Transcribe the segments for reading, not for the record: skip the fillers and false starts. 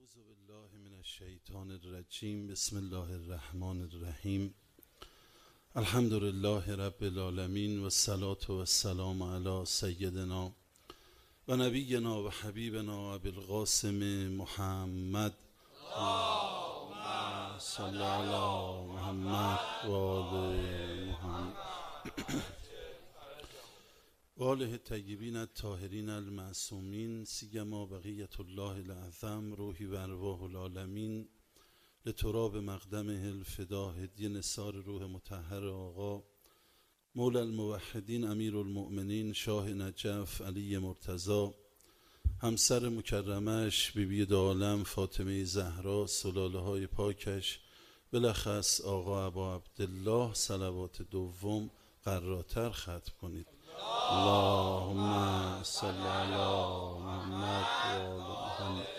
اعوذ بالله من الشیطان الرجیم. بسم الله الرحمن الرحیم. الحمد لله رب العالمین و الصلاة و السلام علی سیدنا و نبینا و حبیبنا ابی القاسم محمد. اللهم صل علی محمد و آل محمد و آله الطیبین الطاهرین المعصومین، سیما بقیة الله الاعظم روحی و ارواح العالمین، لتراب مقدمه الفدا، هدیه نثار روح مطهر آقا مولی الموحدین امیر المؤمنین شاه نجف علی مرتضی، همسر مکرمش بیبی دو عالم فاطمه زهرا، سلاله های پاکش بلخص آقا ابا عبدالله، صلوات دوم قراتر ختم کنید. اللهم صل علی محمد و آل محمد.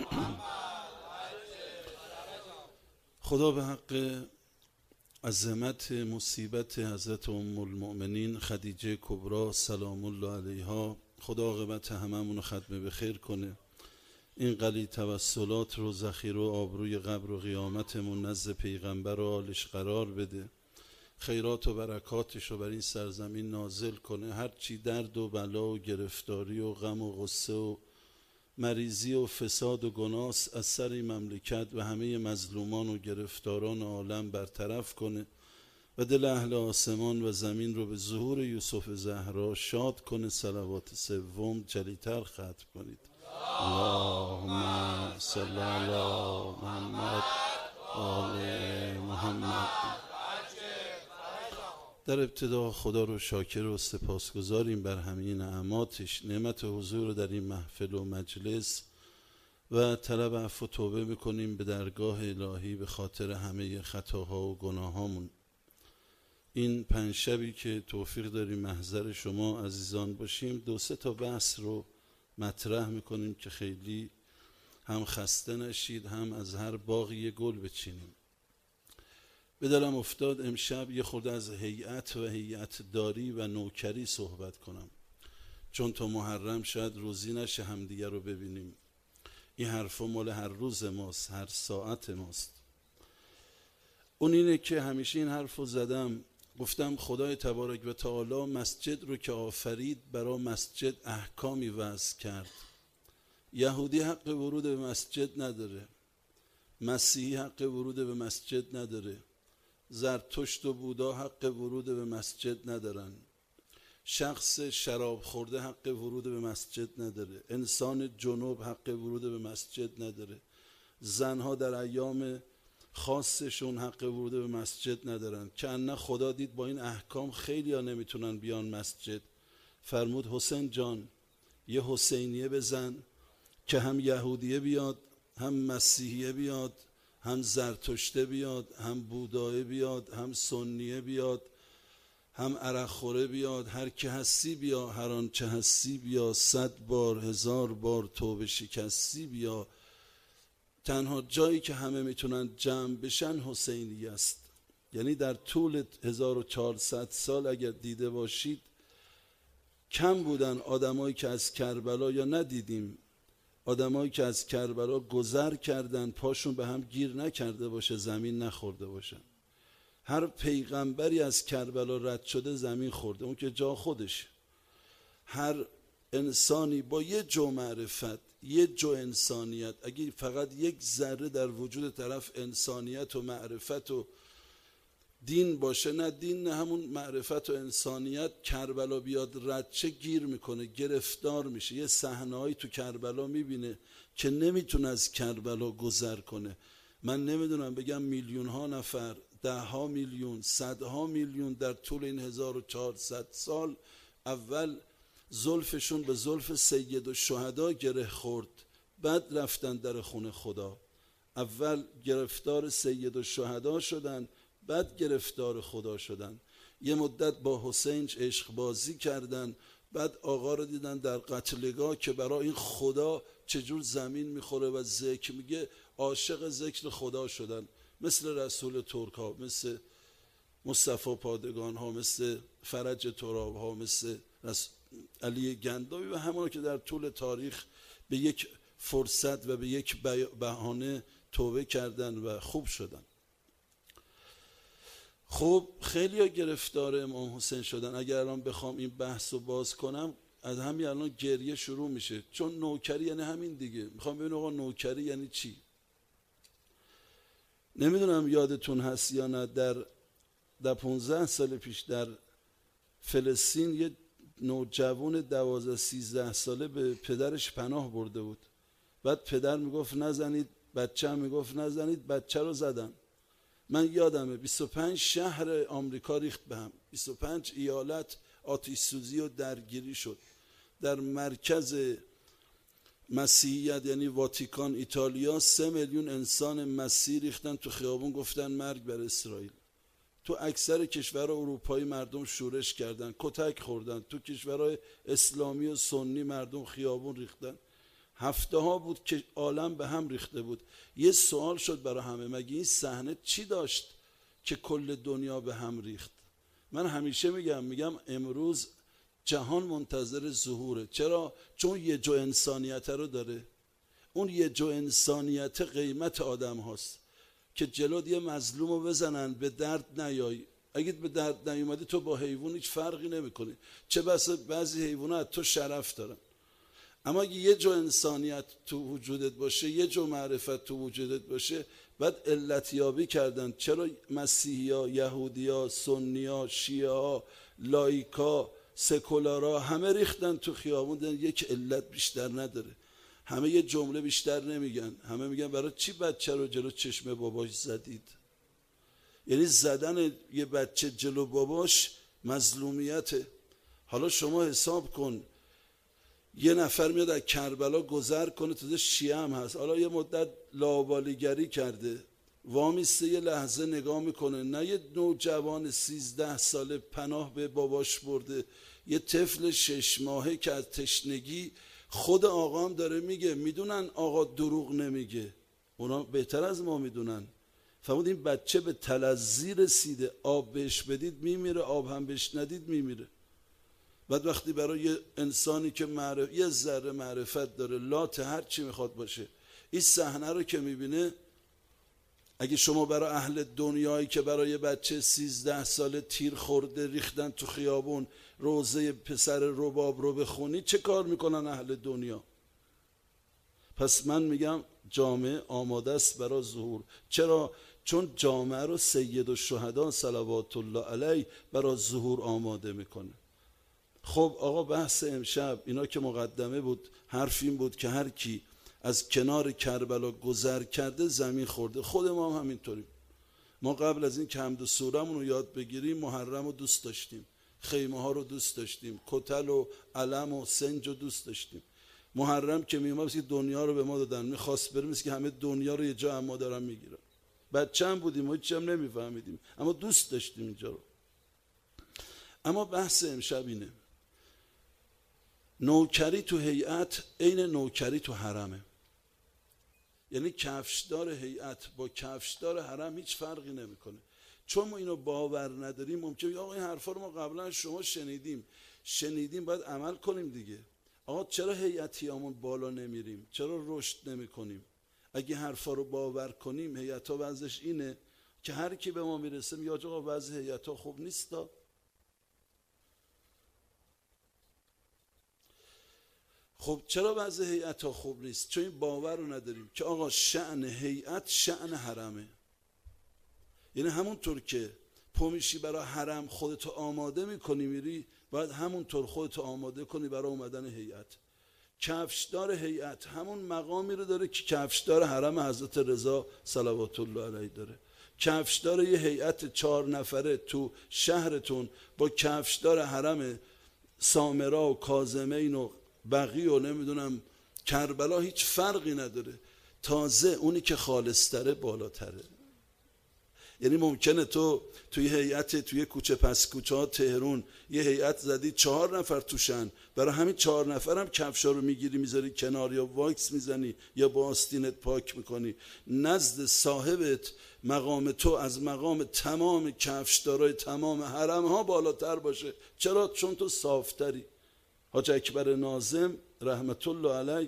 خدا به حق عظمت مصیبت حضرت ام المؤمنین خدیجه کبری سلام الله علیها، خدا عاقبت هممون رو ختم به خیر کنه. این قلی توسلات رو ذخیره و آبروی قبر و قیامتمون نزد پیغمبر و آلش قرار بده، خیرات و برکاتش رو بر این سرزمین نازل کنه. هرچی درد و بلا و گرفتاری و غم و غصه و مریضی و فساد و گناه از سر این مملکت و همه مظلومان و گرفتاران عالم برطرف کنه و دل اهل آسمان و زمین رو به ظهور یوسف زهرا شاد کنه. صلوات سوم جلیتر ختم کنید. اللهم صل علی محمد و آل محمد. در ابتدا خدا رو شاکر و سپاسگزاریم بر همه نعماتش، نعمت حضور در این محفل و مجلس، و طلب عفو و توبه میکنیم به درگاه الهی به خاطر همه خطاها و گناهامون. این پنجشبی که توفیق داریم محضر شما عزیزان باشیم، دو سه تا بحث رو مطرح میکنیم که خیلی هم خسته نشید، هم از هر باغی یه گل بچینیم. به دلم افتاد امشب یه خورده از هیئت و هیئت داری و نوکری صحبت کنم، چون تا محرم شاید روزی نشه همدیگه رو ببینیم. این حرفا مال هر روز ماست، هر ساعت ماست. اون اینه که همیشه این حرف رو زدم، گفتم خدای تبارک و تعالی مسجد رو که آفرید برای مسجد احکامی وضع کرد. یهودی حق ورود به مسجد نداره، مسیحی حق ورود به مسجد نداره، زرتشت و بودا حق ورود به مسجد ندارن، شخص شراب خورده حق ورود به مسجد نداره، انسان جنوب حق ورود به مسجد نداره، زنها در ایام خاصشون حق ورود به مسجد ندارن. که نه خدا دید با این احکام خیلی ها نمیتونن بیان مسجد، فرمود حسین جان یه حسینیه بزن که هم یهودیه بیاد، هم مسیحیه بیاد، هم زرتشته بیاد، هم بودایه بیاد، هم سنیه بیاد، هم عرق خوره بیاد، هر که هستی بیا، هر آنچه هستی بیا، 100 بار 1000 بار توبه شکستی بیا. تنها جایی که همه میتونن جمع بشن حسینی است. یعنی در طول 1400 سال اگر دیده باشید کم بودن آدمایی که از کربلا، یا ندیدیم آدمایی که از کربلا گذر کردن پاشون به هم گیر نکرده باشه، زمین نخورده باشن. هر پیغمبری از کربلا رد شده زمین خورده، اون که جا خودش. هر انسانی با یه جو معرفت، یه جو انسانیت، اگه فقط یک ذره در وجود طرف انسانیت و معرفت و دین باشه، نه دین نه همون معرفت و انسانیت، کربلا بیاد رد چه گیر میکنه، گرفتار میشه. یه صحنه‌ای تو کربلا میبینه که نمیتونه از کربلا گذر کنه. من نمیدونم بگم میلیون ها نفر، 10 میلیون، 100 میلیون در طول این 1400 سال اول زلفشون به زلف سید الشهدا گره خورد، بعد رفتن در خونه خدا. اول گرفتار سید الشهدا شدن، بعد گرفتار خدا شدن. یه مدت با حسین عشق بازی کردن، بعد آقا رو دیدن در قتلگاه که برای این خدا چجور زمین میخوره و ذکر میگه، عاشق ذکر خدا شدن. مثل رسول ترک ها، مثل مصطفی پادگان ها، مثل فرج تراب ها، مثل علی گنداوی و همون که در طول تاریخ به یک فرصت و به یک بهانه توبه کردن و خوب شدن. خب خیلی ها گرفتار امام حسین شدن. اگر الان بخوام این بحث رو باز کنم از همین الان گریه شروع میشه، چون نوکری یعنی همین دیگه. میخوام ببینم آقا نوکری یعنی چی. نمیدونم یادتون هست یا نه، در 15 سال پیش در فلسطین یه نوجوان 12-13 ساله به پدرش پناه برده بود. بعد پدر میگفت نزنید، بچه هم میگفت نزنید، بچه رو زدن. من یادمه 25 شهر آمریکا ریخت به هم، 25 ایالت آتش سوزی و درگیری شد. در مرکز مسیحیت یعنی واتیکان ایتالیا 3 میلیون انسان مسیحی ریختن تو خیابون، گفتن مرگ بر اسرائیل. تو اکثر کشورهای اروپایی مردم شورش کردن، کتک خوردن. تو کشورهای اسلامی و سنی مردم خیابون ریختن. هفته ها بود که عالم به هم ریخته بود. یه سوال شد برای همه، مگه این صحنه چی داشت که کل دنیا به هم ریخت؟ من همیشه میگم امروز جهان منتظر ظهوره. چرا؟ چون یه جو انسانیت رو داره. اون یه جو انسانیت قیمت آدم هاست که جلوت یه مظلوم رو بزنن به درد نیایی. اگه به درد نیومدی تو با حیوان هیچ فرقی نمیکنی، چه بسا بعضی حیوانات تو شرف دارن. اما اگه یه جو انسانیت تو وجودت باشه، یه جو معرفت تو وجودت باشه، بعد علتیابی کردن چرا مسیحی‌ها، یهودی‌ها، سنی‌ها، شیعه‌ها، لایکا، سکولارا همه ریختن تو خیابون. یک علت بیشتر نداره. همه یه جمله بیشتر نمیگن، همه میگن برای چی بچه رو جلو چشم باباش زدید؟ یعنی زدن یه بچه جلو باباش مظلومیته. حالا شما حساب کن یه نفر میاد از کربلا گذر کنه، تازه شیعه هم هست، حالا یه مدت لاابالیگری کرده، وامیسته یه لحظه نگاه میکنه، نه یه نوجوان 13 ساله پناه به باباش برده، یه طفل 6 ماهه که از تشنگی، خود آقا هم داره میگه، میدونن آقا دروغ نمیگه، اونا بهتر از ما میدونن. فرمود این بچه به تلذی رسیده، آب بهش بدید میمیره، آب هم بهش ندید میمیره. بعد وقتی برای یه انسانی که یه ذره معرفت داره، لات هر چی میخواد باشه، این صحنه رو که میبینه، اگه شما برای اهل دنیایی که برای بچه 13 ساله تیر خورده ریختن تو خیابون روزه پسر رباب رو بخونی، چه کار میکنن اهل دنیا؟ پس من میگم جامعه آماده است برای ظهور. چرا؟ چون جامعه رو سید الشهدا صلوات الله علیه برای ظهور آماده میکنه. خب آقا بحث امشب اینا که مقدمه بود، حرف این بود که هر کی از کنار کربلا گذر کرده زمین خورده. خود ما هم همینطوریم. ما قبل از این که حمد و سورمون رو یاد بگیریم محرم رو دوست داشتیم، خیمه ها رو دوست داشتیم، کتل و علم و سنج رو دوست داشتیم. محرم که میومد که دنیا رو به ما دادن، میخواست بریم که همه دنیا رو یه جا اما دارن میگیرن. بچه هم بودیم و هیچی هم نمیفهمیدیم، اما دوست داشتیم اینجا رو. اما بحث امشب اینه، نوکری تو هیئت عین نوکری تو حرمه. یعنی کفشدار هیئت با کفشدار حرم هیچ فرقی نمیکنه. چون ما اینو باور نداریم ممکنه آقا این حرفا رو ما قبلا شما شنیدیم باید عمل کنیم دیگه. آقا چرا هیئتیامون بالا نمیریم؟ چرا رشد نمیکنیم؟ اگه حرفا رو باور کنیم، هیئت‌ها وضعش اینه که هر کی به ما میرسه میگه آقا وضع هیئت‌ها خوب نیستا. خب چرا وضع هیئت‌ها خوب نیست؟ چون این باور رو نداریم که آقا شأن هیئت شأن حرمه. یعنی همونطور که پمیشی برای حرم خودتو آماده میکنی میری، باید همونطور خودتو آماده کنی برای اومدن هیئت. کفشدار هیئت همون مقامی رو داره که کفشدار حرم حضرت رضا صلوات الله علیه داره. کفشدار یه هیئت 4 نفره تو شهرتون با کفشدار حرم سامرا و کاظمین و بقی و نمیدونم کربلا هیچ فرقی نداره. تازه اونی که خالص‌تره بالاتره. یعنی ممکنه تو توی هیئت توی کوچه پس کوچه ها تهران یه هیئت زدی 4 نفر توشن، برای همین 4 نفر هم کفشا رو میگیری میذاری کنار، یا واکس میزنی یا با آستینت پاک میکنی. نزد صاحبت مقام تو از مقام تمام کفشدارای تمام حرم ها بالاتر باشه. چرا؟ چون تو صافتری. حاج اکبر ناظم رحمت الله علیه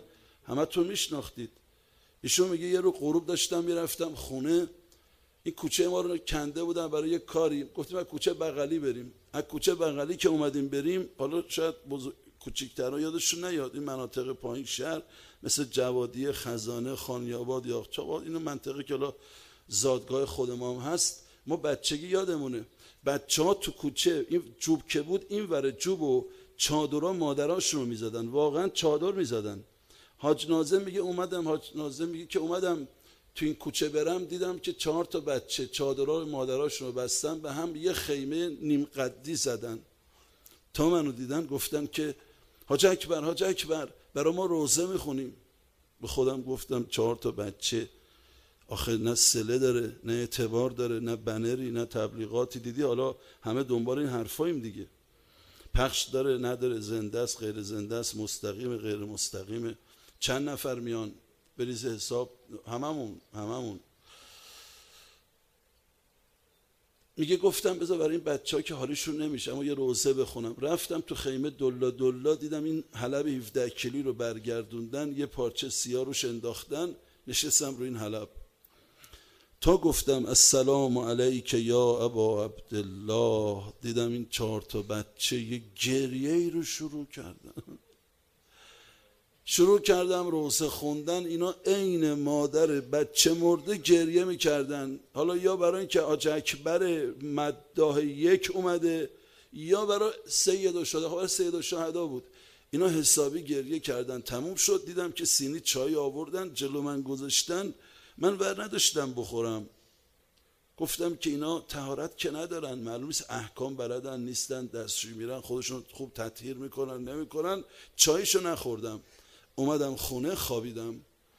همتون میشناختید. ایشون میگه یه رو غروب داشتم میرفتم خونه، این کوچه ما رو کنده بودن برای یه کاری، گفتیم از کوچه بغلی بریم. از کوچه بغلی که اومدیم بریم، حالا شاید کوچیک‌ترها یادشون نیاد، این مناطق پایین شهر مثل جوادیه، خزانه، خانیاباد، یاغچآباد، اینو منطقه که حالا زادگاه خود ما هم هست، ما بچگی یادمونه بچه‌ها تو کوچه این جوب که بود، این ور جوب و چادرها مادراشون رو میزدن، واقعا چادر میزدن. حاج ناظم میگه که اومدم تو این کوچه برم، دیدم که 4 تا بچه چادرها رو مادراشون رو بستن به هم، یه خیمه نیم قدی زدن. تا منو دیدن گفتن که حاج اکبر برای ما روزه میخونیم. به خودم گفتم 4 تا بچه، آخه نه صله داره، نه اعتبار داره، نه بنری، نه تبلیغاتی. دیدی حالا همه دنبال این حرفاییم دیگه، پخش داره نداره، زنده است غیر زنده است، مستقیم غیر مستقیمه، چند نفر میان بریز حساب، هممون. میگه گفتم بذار برای این بچه‌ها که حالیشون نمیشه اما یه روزه بخونم. رفتم تو خیمه دلا دیدم این حلب 17 کیلو رو برگردوندن، یه پارچه سیاه روش انداختن، نشستم روی این حلب تا گفتم السلام علیک یا ابا عبدالله، دیدم این 4 تا بچه یه گریه‌ای رو شروع کردم روزه خوندن. اینا عین مادر بچه مرده گریه میکردن، حالا یا برای اینکه حاج اکبر مداح 1 اومده یا برای سید الشهدا بود. اینا حسابی گریه کردن. تموم شد دیدم که سینی چای آوردن جلو من گذاشتن، من ور نداشتم بخورم. گفتم که اینا طهارت که ندارن، معلوم نیست احکام بلدن نیستن، دستشویی میرن خودشون خوب تطهیر میکنن نمیکنن، چایشو نخوردم. اومدم خونه خوابیدم.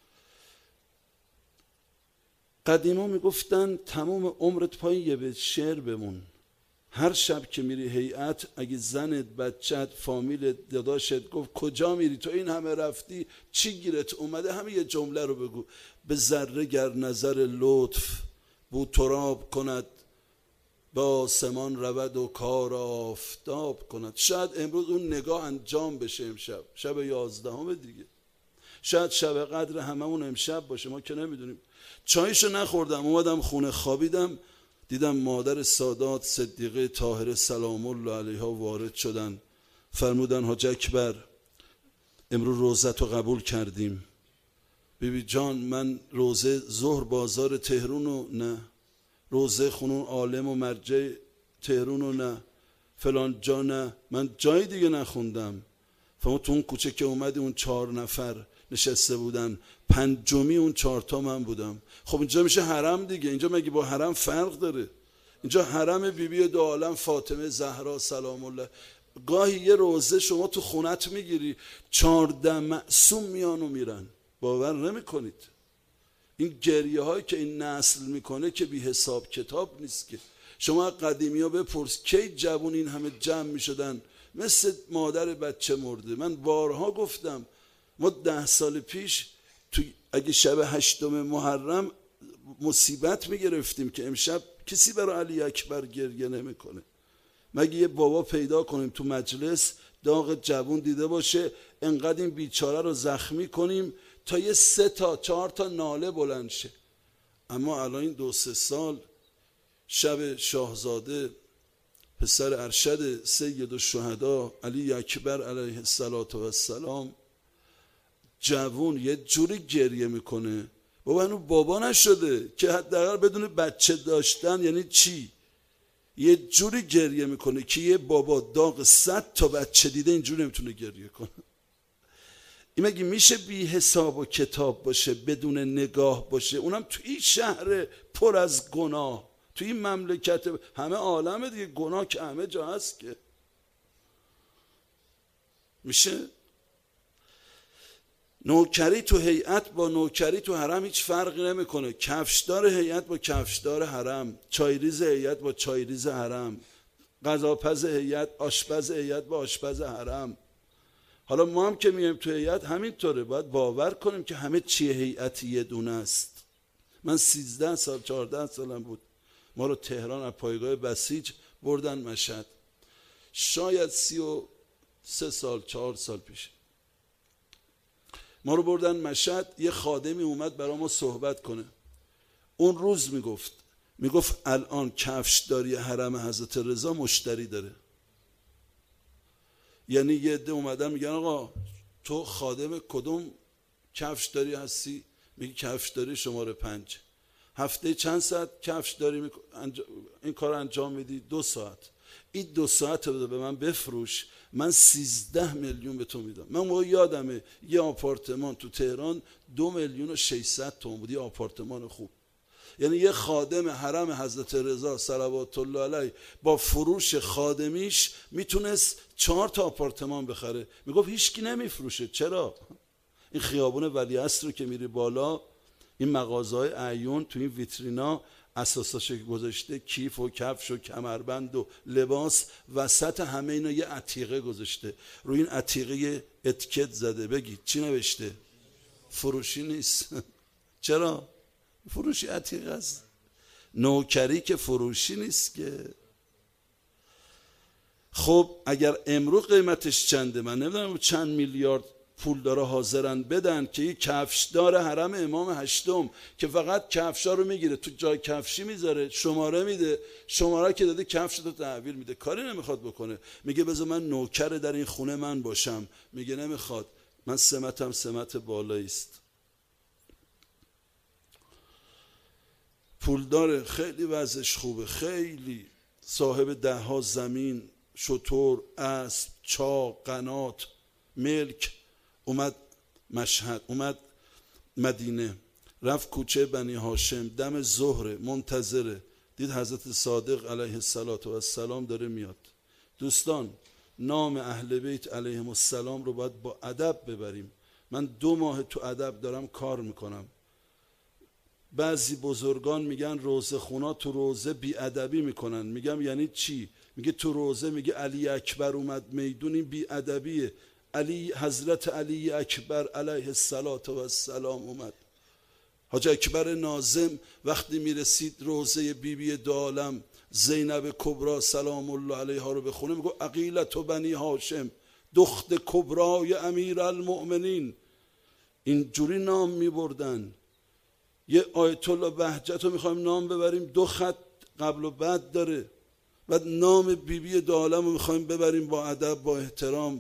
قدیما میگفتن تمام عمرت پای یه بیت شعر بمون. هر شب که میری هیئت، اگه زنت، بچت، فامیلت، داداشت گفت کجا میری تو این همه رفتی چی گیرت اومده، همه یه جمله رو بگو: به ذره گر نظر لطف بو تراب کند، به آسمان رود و کار آفتاب کند. شاید امروز اون نگاه انجام بشه، امشب شب 11 دیگه، شاید شب قدر هممون امشب باشه، ما که نمیدونیم. چایشو نخوردم، اومدم خونه خوابیدم. دیدم مادر سادات صدیقه طاهره سلام الله علیها وارد شدن، فرمودن حاج اکبر امروز روزت رو قبول کردیم. بیبی جان من روزه ظهر بازار تهرونو نه، روزه خونون عالم و مرجع تهرونو نه، فلان جا نه، من جای دیگه نخوندم. فما تو اون کوچه که اومدی اون 4 نفر نشسته بودن، 5می اون 4 تا من بودم. خب اینجا میشه حرم دیگه، اینجا مگه با حرم فرق داره؟ اینجا حرم بیبی دو عالم فاطمه زهرا سلام الله. گاهی یه روزه شما تو خونت میگیری 14 معصوم میان و میرن، باور نمی کنید. این گریه هایی که این نسل میکنه که بی حساب کتاب نیست که. شما قدیمی ها بپرس کی جوون این همه جمع میشدن مثل مادر بچه مرده. من بارها گفتم ما 10 سال پیش اگه شب 8 محرم مصیبت میگرفتیم که امشب کسی برای علی اکبر گریه نمیکنه. مگه یه بابا پیدا کنیم تو مجلس داغ جوون دیده باشه انقدر این بیچاره رو زخمی کنیم تا یه 3 تا 4 تا ناله بلند شه. اما الان این 2-3 سال شب شاهزاده پسر ارشد سید الشهدا علی اکبر علیه السلام جوون یه جوری گریه میکنه، بابا هنو بابا نشده که حداقل بدون بچه داشتن یعنی چی. یه جوری گریه میکنه که یه بابا داغ 100 تا بچه دیده اینجوری نمیتونه گریه کنه. این مگه میشه بی حساب و کتاب باشه بدون نگاه باشه؟ اونم تو این شهر پر از گناه، تو این مملکت همه عالم دیگه گناه که همه جا هست که میشه. نوکری تو هیئت با نوکری تو حرم هیچ فرقی نمیکنه. کفشدار هیئت با کفشدار حرم، چایریز هیئت با چایریز حرم، غذاپز هیئت، آشپز هیئت با آشپز حرم. حالا ما هم که میایم تو هیئت همینطوره، باید باور کنیم که همه چی هیئتی یه دونه است. من 13 سال 14 سالم بود ما رو تهران از پایگاه بسیج بردن مشهد، شاید 33 سال 4 سال پیش. ما رو بردن مشهد، یه خادمی اومد برای ما صحبت کنه. اون روز میگفت الان کفشداری حرم حضرت رضا مشتری داره. یعنی یه عده اومدن میگن آقا تو خادم کدوم کفشداری هستی؟ میگی کفشداری شماره 5. هفته چند ساعت کفشداری این کار انجام میدی؟ 2 ساعت. این 2 ساعت رو به من بفروش، من 13 میلیون به تو میدم. من موقع یادمه یه آپارتمان تو تهران 2,600,000 تومان بود، یه آپارتمان خوب. یعنی یه خادم حرم حضرت رضا صلوات الله علیه با فروش خادمیش میتونست 4 تا آپارتمان بخره. میگفت هیچکی نمیفروشه. چرا؟ این خیابون ولیعصر رو که میری بالا، این مغازه‌های اعیون تو این ویترینا اساساش گذاشته کیف و کفش و کمربند و لباس، وسط همه اینا یه عتیقه گذاشته، روی این عتیقه اتیکت زده. بگید چی نوشته؟ فروشی نیست. چرا؟ فروشی عتیقه است. نوکری که فروشی نیست که. خب اگر امرو قیمتش چنده؟ من نمیدونم چند میلیارد پول داره حاضرن بدن که یه کفشدار حرم امام هشتم که فقط کفشا رو میگیره، تو جای کفشی میذاره، شماره میده، شماره که داده کفش رو تحویل میده، کاری نمیخواد بکنه. میگه بذار من نوکر در این خونه من باشم. میگه نمیخواد، من سمتم سمت بالایی است. پولداره، خیلی وضعش خوبه، خیلی صاحب 10 زمین، شتر، اسب، چاه، قنات، ملک. اومد مشهد، اومد مدینه، رفت کوچه بنی هاشم، دم ظهر منتظره، دید حضرت صادق علیه السلام داره میاد. دوستان نام اهل بیت علیهم السلام رو باید با ادب ببریم. من 2 ماه تو ادب دارم کار میکنم. بعضی بزرگان میگن روزه خونا تو روزه بی ادبی میکنن. میگم یعنی چی؟ میگه تو روزه میگه علی اکبر اومد میدون، این بی ادبیه. حضرت علی اکبر علیه السلام اومد. حاج اکبر ناظم وقتی میرسید روزه بیبی دو عالم زینب کبرا سلام الله علیها رو بخونه، میگه عقیلة بنی هاشم دخت کبرای امیر المؤمنین. اینجوری نام میبردن. یه آیت الله بهجت رو میخوایم نام ببریم، 2 خط قبل و بعد داره. بعد نام بیبی دو عالم رو میخوایم ببریم با ادب، با احترام.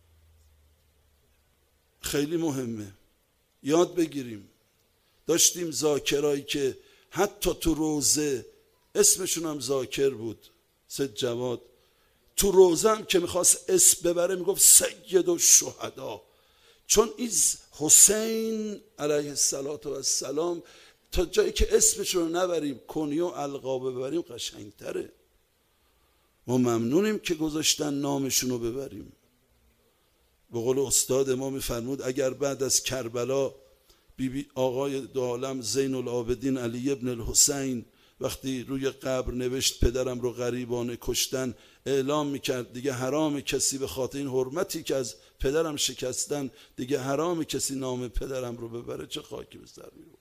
خیلی مهمه یاد بگیریم. داشتیم ذاکرایی که حتی تو روزه اسمشون هم ذاکر بود، سید جواد، تو روزه هم که میخواست اسم ببره میگفت سید الشهدا، چون این حسین علیه السلام تا جایی که اسمشون رو نبریم، کنیه و القاب ببریم قشنگتره. ما ممنونیم که گذاشتن نامشون رو ببریم. به قول استاد ما میفرمود اگر بعد از کربلا بیبی آقای دو عالم زین العابدین علی ابن الحسین وقتی روی قبر نوشت پدرم رو غریبانه کشتن، اعلام میکرد دیگه حرام کسی به خاطر این حرمتی که از پدرم شکستن، دیگه حرام کسی نام پدرم رو ببره. چه خاکی به سر میبرد.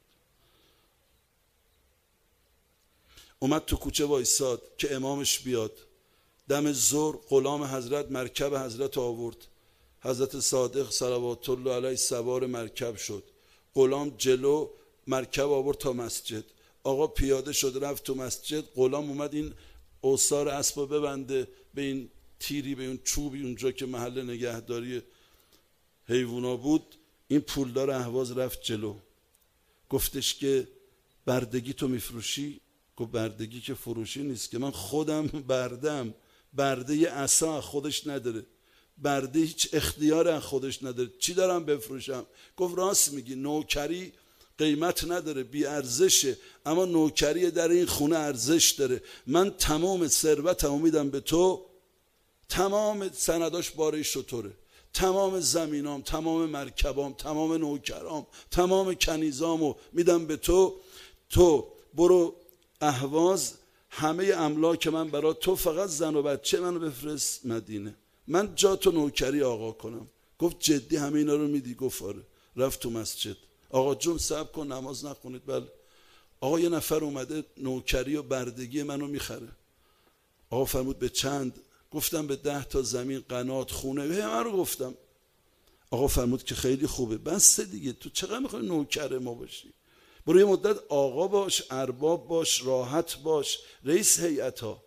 اومد تو کوچه وایساد که امامش بیاد. دم ظهر غلام حضرت مرکب حضرت آورد. حضرت صادق صلوات الله علیه سوار مرکب شد. غلام جلو مرکب آورد تا مسجد. آقا پیاده شد رفت تو مسجد. غلام اومد این اوصار اسبو ببنده به این تیری، به اون چوبی اونجا که محل نگهداری حیوونا بود. این پولدار اهواز رفت جلو. گفتش که بردگی تو میفروشی؟ گفت بردگی که فروشی نیست که، من خودم بردم. برده یه عصا خودش نداره، برده هیچ اختیار خودش نداره، چی دارم بفروشم؟ گفت راست میگی، نوکری قیمت نداره، بی ارزشه، اما نوکری در این خونه ارزش داره. من تمام ثروتمو میدم به تو، تمام سنداش باره شطوره، تمام زمینام، تمام مرکبام، تمام نوکرام، تمام کنیزامو میدم به تو. تو برو اهواز، همه املاک من برای تو، فقط زن و بچه منو بفرست مدینه، من جا تو نوکری آقا کنم. گفت جدی همه اینا رو میدی؟ گفت آره. رفت تو مسجد. آقا جون صبر کن نماز نخونید. بله. آقا یه نفر اومده نوکری و بردگی منو میخره. آقا فرمود به چند؟ گفتم به 10 تا زمین، قنات، خونه، همه رو گفتم. آقا فرمود که خیلی خوبه، بس دیگه، تو چقدر میخوای نوکر ما باشی؟ برو یه مدت آقا باش، ارباب باش، راحت باش، رئیس هیئت ها.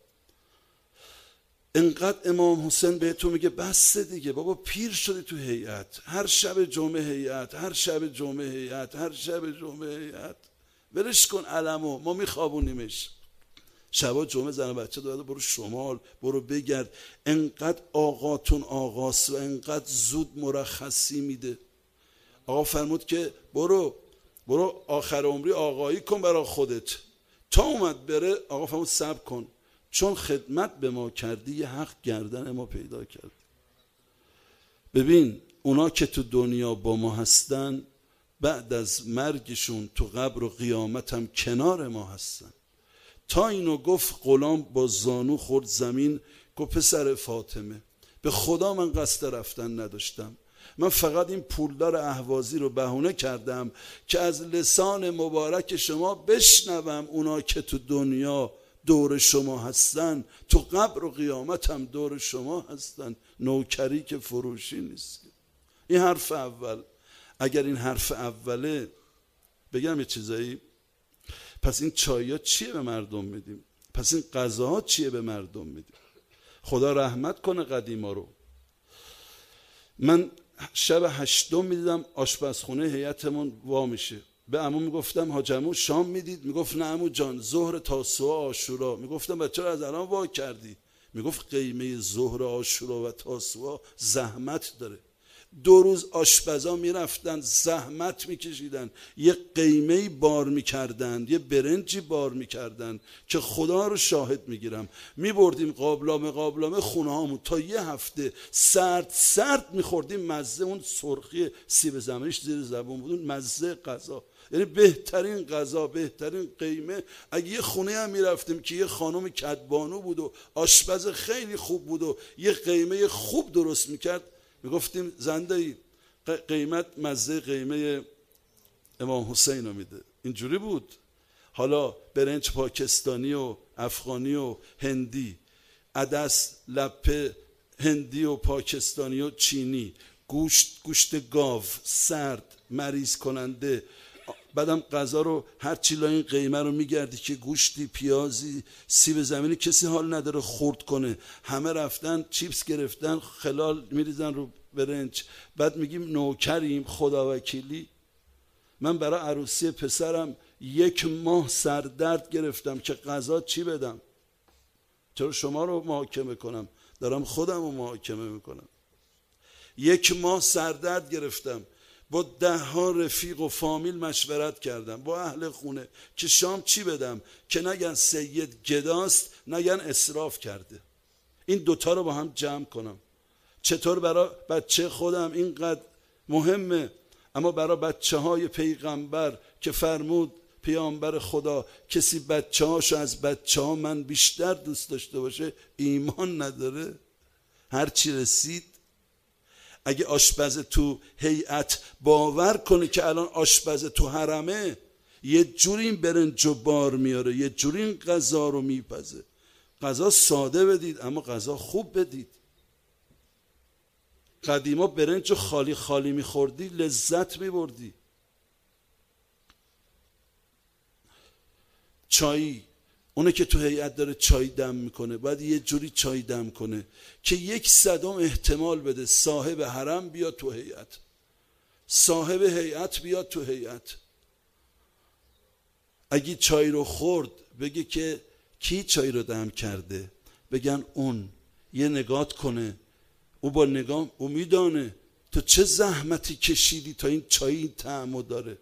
انقدر امام حسین بهتون میگه بس دیگه بابا، پیر شدی تو هیئت، هر شب جمعه هیئت، هر شب جمعه هیئت، هر شب جمعه هیئت، ولش کن علمو، ما میخوابونیمش. شبا جمعه زن و بچه داده برو شمال، برو بگرد. انقدر آقاتون آقاست و انقدر زود مرخصی میده. آقا فرمود که برو آخر عمری آقایی کن برای خودت. تا اومد بره، آقا فرمود صبر کن، چون خدمت به ما کردی یه حق گردن ما پیدا کرد. ببین اونا که تو دنیا با ما هستن، بعد از مرگشون تو قبر و قیامت هم کنار ما هستن. تا اینو گفت غلام با زانو خورد زمین، گفت پسر فاطمه به خدا من قصد رفتن نداشتم، من فقط این پولدار اهوازی رو بهونه کردم که از لسان مبارک شما بشنوم اونا که تو دنیا دور شما هستن تو قبر و قیامت هم دور شما هستن. نوکری که فروشی نیست. این حرف اول. اگر این حرف اوله، بگم یه چیزایی، پس این چای‌ها چیه به مردم میدیم؟ پس این غذاها چیه به مردم میدیم؟ خدا رحمت کنه قدیما رو. من شب 8 میدیدم آشپزخونه هیئتمون وا میشه، به عمو میگفتم حاج عمو شام میدید؟ میگفت نه عمو جان، ظهر تاسوعا عاشورا. میگفتم بچه چرا از الان وا کردی؟ میگفت قیمه ظهر عاشورا و تاسوعا زحمت داره. 2 روز آشپزا میرفتن زحمت میکشیدن، یه قیمه بار میکردن، یه برنجی بار میکردن که خدا رو شاهد میگیرم میبردیم قابلمه خونه هامون، تا یه هفته سرد میخوردیم. مزه اون سرخی سیب زمینیش زیر زبون بود، مزه غذا، یعنی بهترین غذا، بهترین قیمه. اگه یه خونه هم میرفتیم که یه خانم کدبانو بود و آشپز خیلی خوب بود و یه قیمه خوب درست میکرد، میگفتیم زنده‌ای قیمت مزه قیمه امام حسین رو میده. اینجوری بود. حالا برنج پاکستانی و افغانی و هندی، عدس لپه هندی و پاکستانی و چینی، گوشت گاو سرد مریض کننده. بعدم غذا رو هر چی لا این قیمه رو میگردی که گوشتی، پیازی، سیب زمینی کسی حال نداره خورد کنه، همه رفتن چیپس گرفتن خلال میریزن رو برنج. بعد میگیم نوکریم خداوکیلی. من برای عروسی پسرم 1 ماه سردرد گرفتم که غذا چی بدم. چرا شما رو محاکمه کنم؟ دارم خودم رو محاکمه میکنم. 1 ماه سردرد گرفتم، با 10 رفیق و فامیل مشورت کردم، با اهل خونه که شام چی بدم که نگن سید گداست، نگن اسراف کرده. این دوتا رو با هم جمع کنم. چطور برای بچه خودم اینقدر مهمه، اما برای بچه های پیغمبر که فرمود پیامبر خدا کسی بچه هاشو از بچه ها من بیشتر دوست داشته باشه ایمان نداره. هرچی رسید. اگه آشپز تو هیئت باور کنه که الان آشپز تو حرمه، یه جوری این برنجو بار میاره، یه جوری این غذا رو میپزه. غذا ساده بدید اما غذا خوب بدید. قدیما برنجو خالی خالی میخوردی لذت میبردی. چای، اونه که تو هیئت داره چای دم میکنه باید یه جوری چای دم کنه که 1/100 احتمال بده صاحب حرم بیاد تو هیئت، صاحب هیئت بیاد تو هیئت. اگه چای رو خورد بگه که کی چای رو دم کرده، بگن اون. یه نگات کنه، او با نگاه او میدانه تو چه زحمتی کشیدی تا این چای این طعمو داره.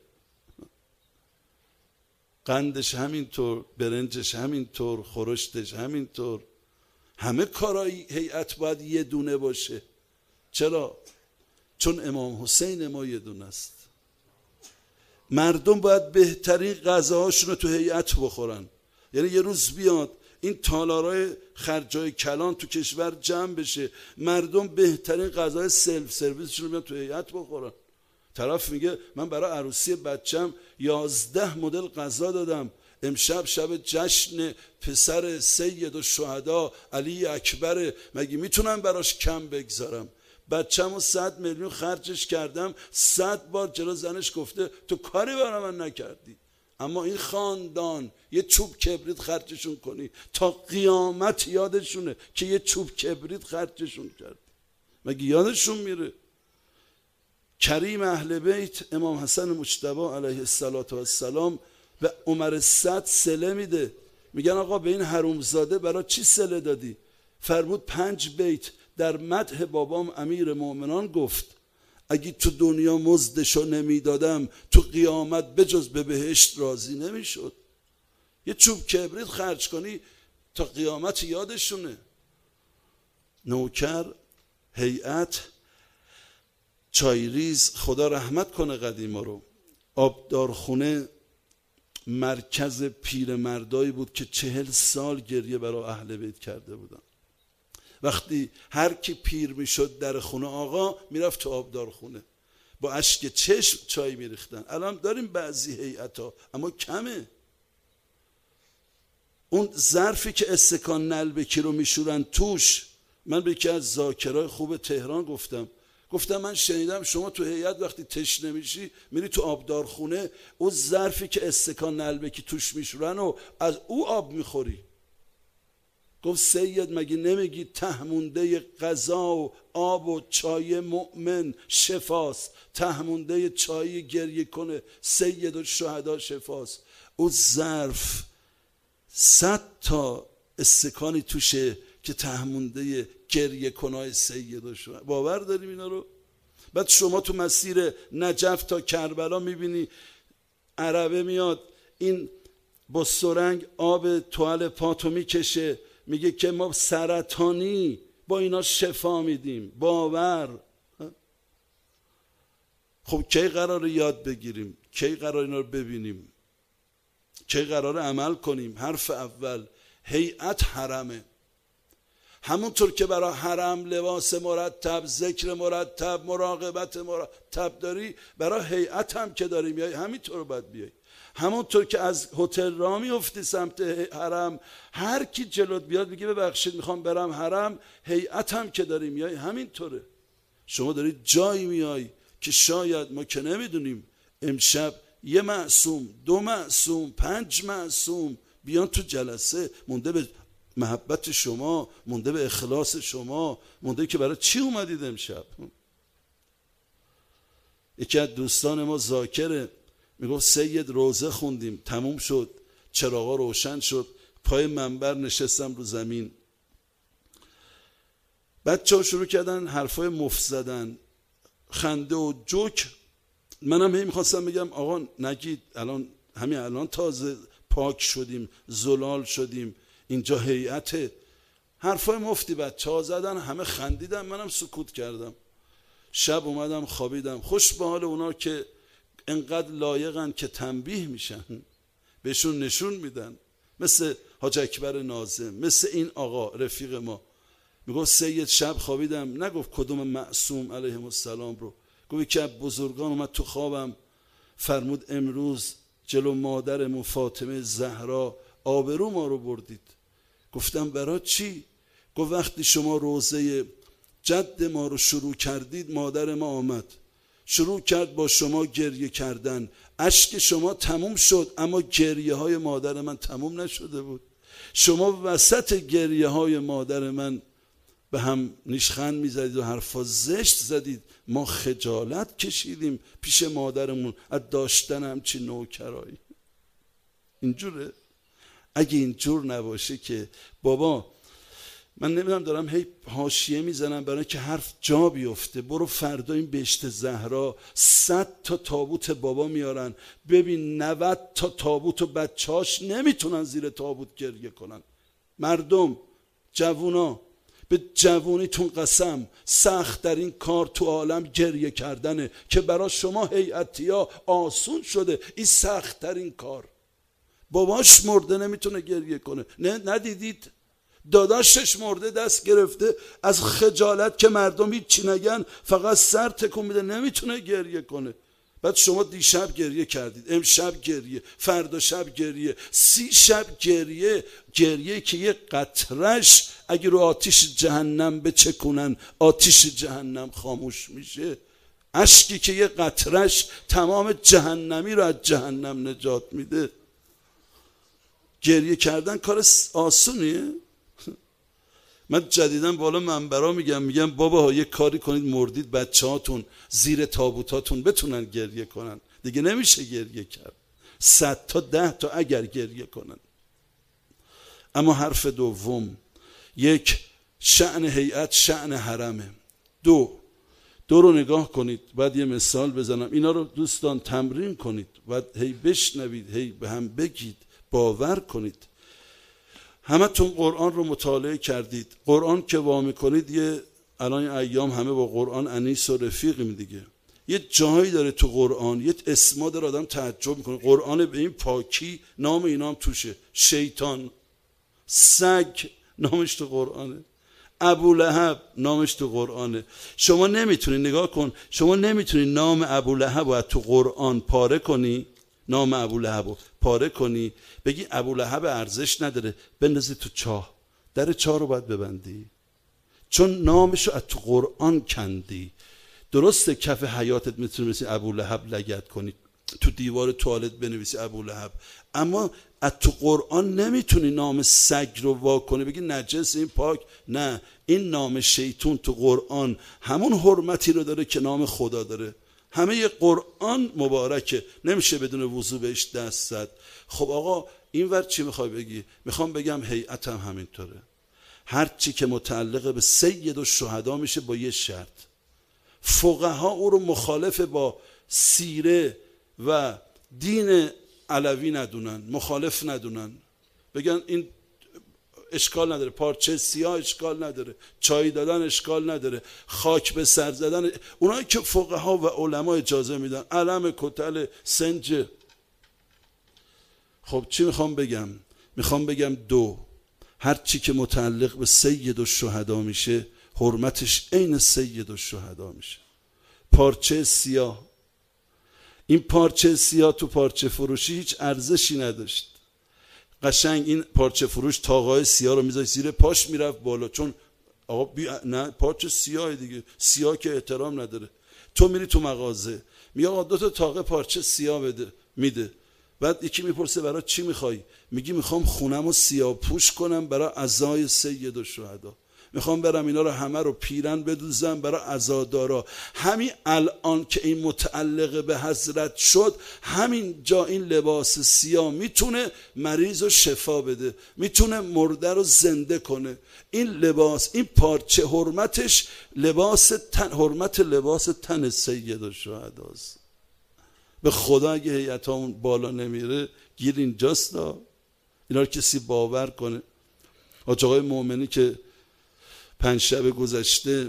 قندش همینطور، برنجش همینطور، خورشتش همینطور. همه کارای هیئت باید یه دونه باشه. چرا؟ چون امام حسین ما یه دونه است. مردم باید بهترین غذاهاشون رو تو هیئت بخورن. یعنی یه روز بیاد این تالارای خرجای کلان تو کشور جمع بشه، مردم بهترین غذای سلف سرویسشون رو بیان تو هیئت بخورن. طرف میگه من برای عروسی بچم 11 مدل غذا دادم، امشب شب جشن پسر سید الشهدا علی اکبر، مگه میتونم براش کم بگذارم؟ بچه‌مو 100 میلیون خرجش کردم، 100 بار جلو زنش گفته تو کاری برای من نکردی. اما این خاندان یه چوب کبریت خرجشون کنی تا قیامت یادشونه که یه چوب کبریت خرجشون کرد. مگه یادشون میره؟ کریم اهل بیت امام حسن مجتبی علیه السلام به عمر صد صله میده. میگن آقا به این حرومزاده برای چی صله دادی؟ فرمود 5 بیت در مدح بابام امیر مومنان گفت اگه تو دنیا مزدشو نمیدادم تو قیامت بجز به بهشت راضی نمیشد. یه چوب کبریت خرج کنی تا قیامت یادشونه. نوکر، هیئت، چایریز، خدا رحمت کنه قدیما رو، آبدارخونه مرکز پیرمردایی بود که 40 سال گریه برای اهل بیت کرده بودن. وقتی هر کی پیر میشد در خونه آقا میرفت تو آبدارخونه، با اشک چشم چای میریختن. الان داریم بعضی هیئت‌ها اما کمه. اون ظرفی که استکان نلبکی رو میشورن توش، من به یکی از ذاکرای خوب تهران گفتم من شنیدم شما تو هیئت وقتی تشنه میشی میری تو آبدارخونه، اون ظرفی که استکان نلبکی توش میشورن و از او آب میخوری. گفت سید مگه نمیگی تهمونده غذا و آب و چای مؤمن شفاست، تهمونده چای گریه کنه سید و شهدا شفاست. اون ظرف 100 تا استکانی توشه که تهمونده گریه کنای سید و شهدا. باور داریم اینا رو؟ بعد شما تو مسیر نجف تا کربلا میبینی عربه میاد این با سرنگ آب توال پاتو میکشه، میگه که ما سرطانی با اینا شفا میدیم. باور. خب کی قراره یاد بگیریم؟ کی قراره اینا رو ببینیم؟ کی قراره عمل کنیم؟ حرف اول هیئت حرمه. همونطور که برای حرم لباس مرتب، ذکر مرتب، مراقبت مرتب داری، برای هیئت هم که داری میای همینطور باید بیای. همونطور که از هتل راه میفتی سمت حرم، هر کی جلوت بیاد بگی ببخشید میخوام برم حرم، هیئت هم که داری میای همینطوره. شما داری جایی میای که شاید ما که نمیدونیم امشب 1 معصوم، 2 معصوم، 5 معصوم بیان تو جلسه، مونده به محبت شما، مونده به اخلاص شما، مونده که برای چی اومدید امشب. یکی از دوستان ما ذاکره میگفت سید روزه خوندیم تموم شد، چراغا روشن شد، پای منبر نشستم رو زمین، بچه‌ها شروع کردن حرفای مفت زدن، خنده و جوک. منم هی میخواستم بگم آقا نگید، همین الان تازه پاک شدیم، زلال شدیم، اینجا هیئت. حرفای مفتی بچه‌ها زدن، همه خندیدن، منم سکوت کردم. شب اومدم خوابیدم. خوش به حال اونا که انقدر لایقن که تنبیه میشن، بهشون نشون میدن، مثل حاج اکبر ناظم، مثل این آقا رفیق ما. میگفت سید شب خوابیدم، نگفت کدوم معصوم علیهم السلام رو، گفت که بزرگان اومد تو خوابم فرمود امروز جلو مادرمون فاطمه زهرا آبرو ما رو بردید. گفتم برای چی؟ گفت وقتی شما روزه جد ما رو شروع کردید، مادر ما آمد شروع کرد با شما گریه کردن، اشک شما تموم شد اما گریه های مادر من تموم نشده بود. شما وسط گریه های مادر من به هم نیشخند میزدید و حرفا زشت زدید، ما خجالت کشیدیم پیش مادرمون از داشتن همچی نوکرایی. اینجوره؟ اگه اینجور نباشه که بابا، من نمیدونم، دارم هی حاشیه میزنم برای که حرف جا بیفته. برو فردا این بهشت زهرا 100 تا تابوت بابا میارن، ببین 90 تا تابوت و بچهاش نمیتونن زیر تابوت گریه کنن. مردم، جوونا، به جوونیتون قسم، سخت در این کار تو عالم گریه کردنه که برای شما هیئتیا آسون شده. این سخت در این کار. باباش مرده نمیتونه گریه کنه، ندیدید؟ داداشش مرده دست گرفته از خجالت که مردم هیچی نگن، فقط سر تکون میده، نمیتونه گریه کنه. بعد شما دیشب گریه کردید، امشب گریه، فردا شب گریه، 30 شب گریه. گریه که یه قطرش اگه رو آتیش جهنم بچکونن آتیش جهنم خاموش میشه. اشکی که یه قطرش تمام جهنمی رو از جهنم نجات میده. گریه کردن کار آسونیه؟ من جدیدن بالا منبرا میگم بابا یه کاری کنید مردید بچه‌هاتون زیر تابوتاتون بتونن گریه کنن. دیگه نمیشه گریه کرد. 100 تا 10 تا اگر گریه کنن. اما حرف دوم، یک، شأن هیئت شأن حرمه. دو رو نگاه کنید. بعد یه مثال بزنم. اینا رو دوستان تمرین کنید. بعد هی بشنوید، هی به هم بگید، باور کنید. همتون قرآن رو مطالعه کردید. قرآن که وا میکنید یه الان ایام همه با قرآن انیس و رفیقیم دیگه. یه جایی داره تو قرآن، یه اسما داره آدم تعجب میکنه. قرآن به این پاکی نام اینا هم توشه. شیطان، سگ نامش تو قرآنه، ابولهب نامش تو قرآنه. شما نمیتونی نگاه کن، شما نمیتونی نام ابولهب رو تو قرآن پاره کنی، نام ابولهب رو پاره کنی بگی ابولهب ارزش نداره بندازی تو چاه. در چاه رو باید ببندی چون نامش رو از تو قرآن کندی. درسته کف حیاتت میتونی مثل ابولهب لگد کنی، تو دیوار توالت بنویسی ابولهب، اما از تو قرآن نمیتونی نام سگ رو وا کنی بگی نجس این پاک. نه، این نام شیطون تو قرآن همون حرمتی رو داره که نام خدا داره. همه قرآن مبارکه، نمیشه بدون وضو بهش دست زد. خب آقا این ور چی میخوای بگی؟ میخوام بگم هیئت هم همینطوره. هر چی که متعلق به سید الشهدا میشه با یه شرط. فقها او رو مخالف با سیره و دین علوی ندونن، مخالف ندونن، بگن این اشکال نداره، پارچه سیاه اشکال نداره، چای دادن اشکال نداره، خاک به سر زدن، اونایی که فقها و علما اجازه میدن، علم کتل سنج. خب چی میخوام بگم؟ میخوام بگم دو، هر چی که متعلق به سید الشهدا میشه حرمتش عین سید الشهدا میشه. پارچه سیاه، این پارچه سیاه تو پارچه فروشی هیچ ارزشی نداشت. قشنگ این پارچه فروش تاقای سیاه رو میذاشت زیر پاش میرفت بالا، چون آقا نه پارچه سیاه دیگه، سیاه که احترام نداره. تو میری تو مغازه میگه آقا 2 تا تاقه پارچه سیاه بده، میده. بعد یکی میپرسه برای چی میخوای؟ میگی میخوام خونمو سیاه پوش کنم برای عزای سید الشهدا، میخوام برم اینا رو همه رو پیرن بدوزم برای عزادارا. همین الان که این متعلق به حضرت شد، همین جا این لباس سیاه میتونه مریض رو شفا بده، میتونه مرده رو زنده کنه. این لباس، این پارچه حرمتش لباس تن، حرمت لباس تن سید الشهداست. به خدا اگه هیئتامون بالا نمیره گیر اینجاست. اینا رو کسی باور کنه. حاج آقای مومنی که 5 شب گذشته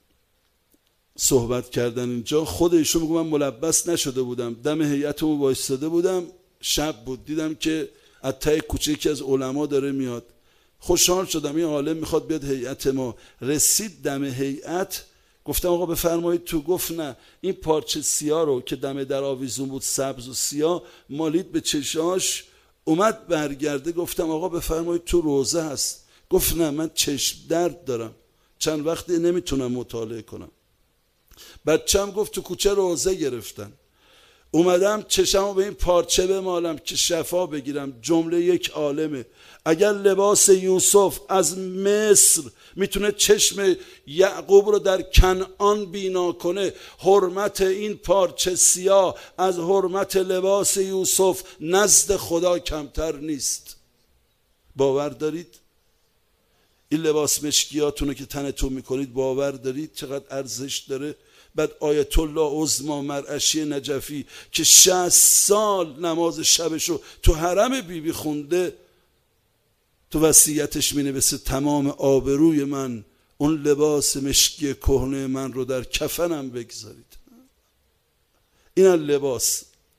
صحبت کردن اینجا، خود ایشون میگه من ملبس نشده بودم، دم هیئتمون وایساده بودم، شب بود، دیدم که از ته کوچه یکی از علما داره میاد، خوشحال شدم این عالم میخواد بیاد هیئت ما. رسید دم هیئت، گفتم آقا بفرمایید تو. گفت نه، این پارچه سیاه رو که دم در آویزون بود سبز و سیاه مالید به چشاش، اومد برگرده. گفتم آقا بفرمایید تو، روزه هست. گفت نه من چشم درد دارم، چند وقتی نمیتونم مطالعه کنم. بچم گفت تو کوچه روزه گرفتن، اومدم چشمو به این پارچه بمالم که شفا بگیرم. جمله یک عالمه. اگر لباس یوسف از مصر میتونه چشم یعقوب رو در کنعان بینا کنه، حرمت این پارچه سیاه از حرمت لباس یوسف نزد خدا کمتر نیست. باور دارید؟ این لباس مشکیاتونو که تنتون میکنید باور دارید چقدر ارزش داره؟ بعد آیت الله عظمی مرعشی نجفی که 60 سال نماز شبشو تو حرم بیبی خونده، تو وصیتش مینویسه تمام آبروی من اون لباس مشکی کهنه من رو در کفنم بگذارید. این لباس.